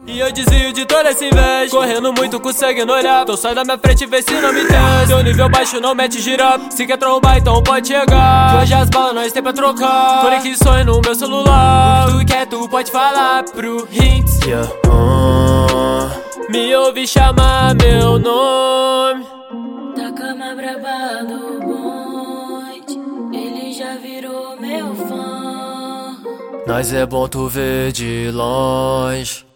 E eu desvio de toda essa inveja, correndo muito com sangue no olhar. Então sai da minha frente e vê se não me tem. Seu nível baixo não mete gira. Se quer trombar então pode chegar, que hoje as balas nós tem pra trocar. Conexões no meu celular. O que tu quer tu pode falar pro Hints, yeah. Me ouve chamar meu nome. Da cama braba do bonde, ele já virou meu fã. Nós é bom tu ver de longe.